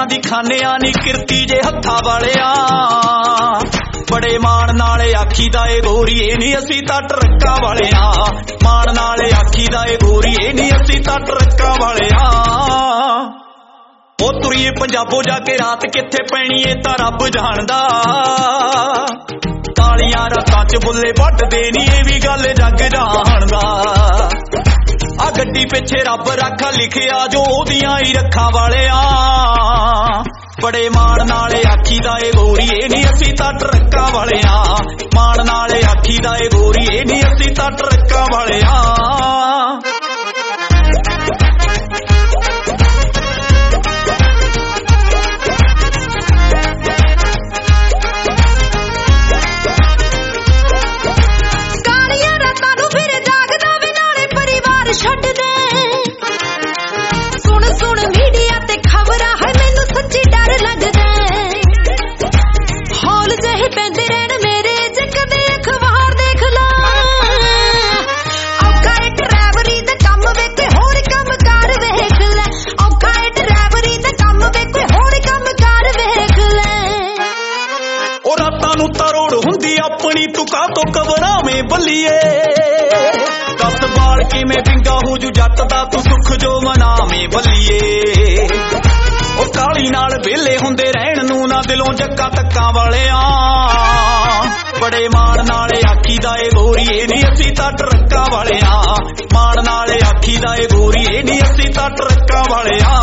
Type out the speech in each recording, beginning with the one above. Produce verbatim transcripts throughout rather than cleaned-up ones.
ਲੋਕਾਂ ਦੀ ਖਾਨਿਆਂ ਨੀ ਕਿਰਤੀ ਜੇ ਹੱਥਾਂ ਵਾਲਿਆ ਬੜੇ ਮਾਣ ਨਾਲੇ ਆਖੀਦਾ ਏ ਗੋਰੀਏ ਨੀ ਅਸੀਂ ਤਾਂ ਟਰੱਕਾਂ ਵਾਲਿਆ ਮਾਣ ਨਾਲੇ ਆਖੀਦਾ ਏ ਗੋਰੀਏ ਨੀ ਅਸੀਂ ਤਾਂ ਟਰੱਕਾਂ ਵਾਲਿਆ ਉਹ ਤੁਰੀਏ ਪੰਜਾਬੋਂ ਜਾ ਕੇ ਰਾਤ ਕਿੱਥੇ ਪੈਣੀ ਏ ਤਾਂ ਰੱਬ ਜਾਣਦਾ ਤਾਲੀਆਂ ਰਾਤਾਂ ਚ ਬੁੱਲੇ ਵੱਢਦੇ ਨੀ ਇਹ ਵੀ ਗੱਲ ਜੱਗ ਜਾਣਦਾ ਆ ਗੱਡੀ ਪਿੱਛੇ ਰੱਬ ਰਾਖਾ ਲਿਖਿਆ ਜੋ ਉਹਦੀਆਂ ਹੀ ਰੱਖਾਂ ਵਾਲਿਆ ਬੜੇ ਮਾਣ ਨਾਲੇ ਆਖੀਦਾ ਏ ਗੋਰੀਏ ਨੀ ਅਸੀਂ ਤਾਂ ਟਰੱਕਾਂ ਵਾਲਿਆ ਮਾਣ ਨਾਲੇ ਆਖੀਦਾ ਏ ਗੋਰੀਏ ਨੀ ਅਸੀਂ ਤਾਂ ਟਰੱਕਾਂ ਵਾਲਿਆ अपनी तुका तो घबरावे बल्लीए दस बाल किवें पिंगा हो जू जट दा तू सुख जो मनावे बल्लीए ओ काली नाल वेले हुंदे रहण नूं ना दिलों जक्का तक्कां वालिया बड़े मान नाले आखीदा ए गोरीए नी असीं तां ट्रक्कां वालिया मान नाले आखीदा ए गोरीए नी असीं तां ट्रक्कां वालिया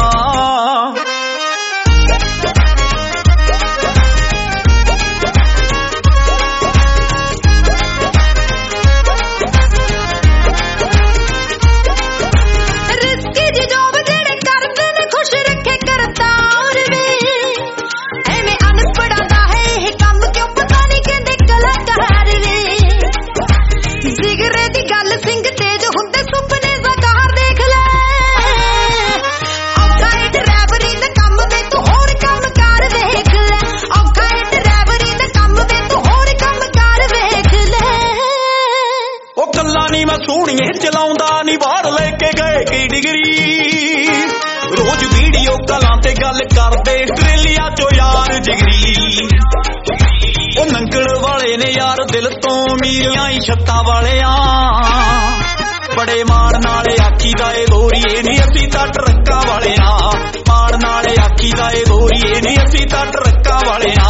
सोहणीए चलाउंदा नी बाहर लेके गए की डिग्री रोज वीडियो कलां ते गल करदे आस्ट्रेलिया चो यार जिगरी ओ नंगल वाले ने यार दिल तो मीरियां ही छत्तां वालिया बड़े मान नाले आखीदा ए गोरीए नी असीं तां ट्रक्कां वालिया मान नाले आखीदा ए गोरीए नी असीं तां ट्रक्कां वालिया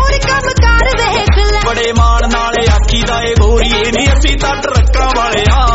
बड़े मान नाले आखीदा ए गोरीए नी असीं तां ट्रक्कां वालिया